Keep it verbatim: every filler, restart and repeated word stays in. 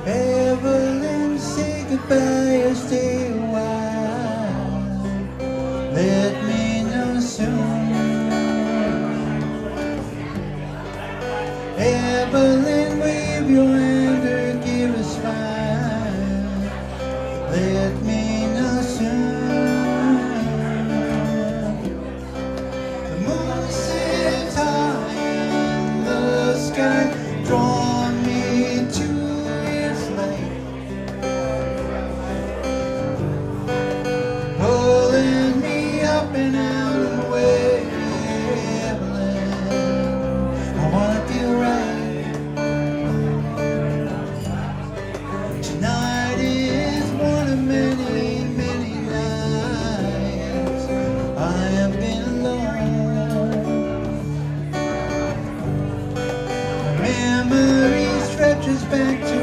Evelyn, say goodbye or stay a while. Let me know soon. Evelyn, wave your hand or give a smile. Let me know soon. The moon sits high in the sky, drawing me to its light, pulling me up and out of the way. Evelyn, I wanna feel right. Tonight is one of many, many nights I have been alone. Memory stretches back to